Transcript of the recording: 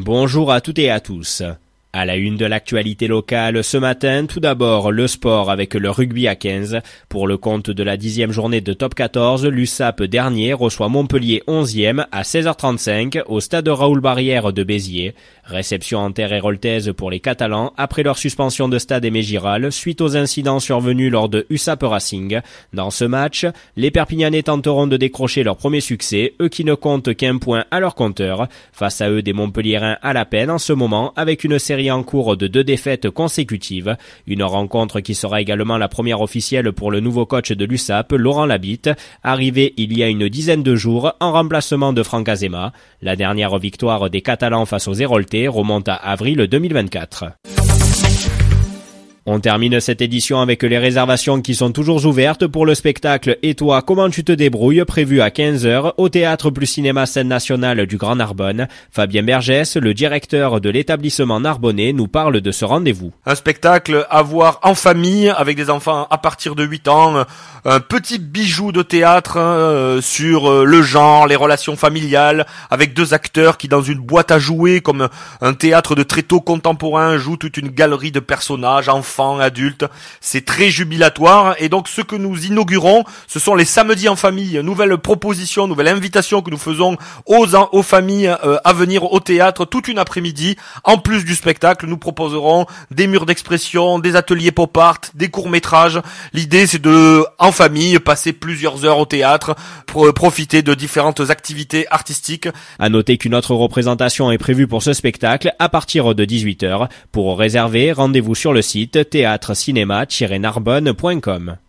Bonjour à toutes et à tous. À la une de l'actualité locale ce matin, tout d'abord le sport avec le rugby à 15. Pour le compte de la 10e journée de Top 14, l'USAP dernier reçoit Montpellier 11e à 16h35 au stade Raoul Barrière de Béziers. Réception en terre héroltaise pour les Catalans après leur suspension de stade Aimé Giral suite aux incidents survenus lors de USAP Racing. Dans ce match, les Perpignanais tenteront de décrocher leur premier succès, eux qui ne comptent qu'un point à leur compteur. Face à eux, des Montpelliérains à la peine en ce moment avec une série en cours de 2 défaites consécutives. Une rencontre qui sera également la première officielle pour le nouveau coach de l'USAP, Laurent Labitte, arrivé il y a une dizaine de jours en remplacement de Franck Azema. La dernière victoire des Catalans face aux Héroltais remonte à avril 2024. On termine cette édition avec les réservations qui sont toujours ouvertes pour le spectacle « Et toi, comment tu te débrouilles ?» prévu à 15h au Théâtre plus Cinéma Scène Nationale du Grand Narbonne. Fabien Bergès, le directeur de l'établissement narbonnais, nous parle de ce rendez-vous. Un spectacle à voir en famille avec des enfants à partir de 8 ans. Un petit bijou de théâtre sur le genre, les relations familiales, avec 2 acteurs qui dans une boîte à jouer comme un théâtre de tréteaux contemporain jouent toute une galerie de personnages, enfants, adultes. C'est très jubilatoire et donc ce que nous inaugurons, ce sont les samedis en famille. Nouvelle proposition, nouvelle invitation que nous faisons aux familles à venir au théâtre toute une après-midi. En plus du spectacle, nous proposerons des murs d'expression, des ateliers pop art, des courts-métrages. L'idée c'est de, en famille, passer plusieurs heures au théâtre pour profiter de différentes activités artistiques. À noter qu'une autre représentation est prévue pour ce spectacle à partir de 18h. Pour réserver, rendez-vous sur le site théâtre-cinéma-narbonne.com.